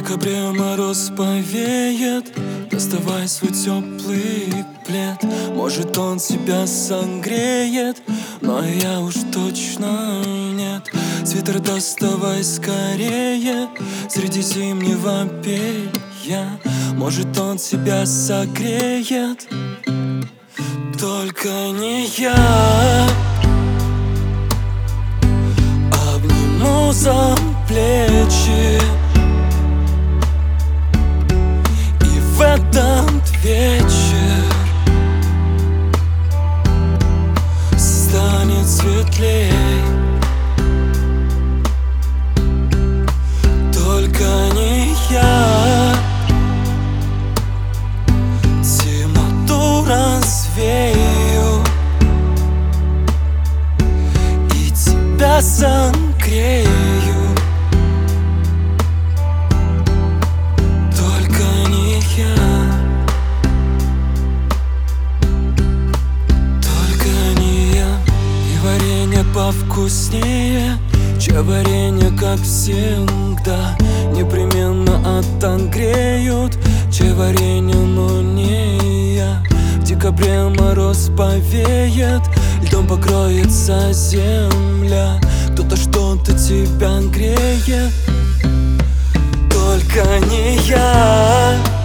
декабре мороз повеет, доставай свой теплый плед. Может, он тебя согреет, но я уж точно нет. Свитер доставай скорее среди зимнего пея. Может, он тебя согреет, только не я. Обниму за плечи, и в этот вечер станет светлей. Только не я темноту развею и тебя согрею. Только не я, только не я. И варенье повкуснее, чье варенье, как всегда, непременно отогреют, чье варенье, но не я. В декабре мороз повеет, льдом покроется земля. Кто-то что-то тебя греет, только не я.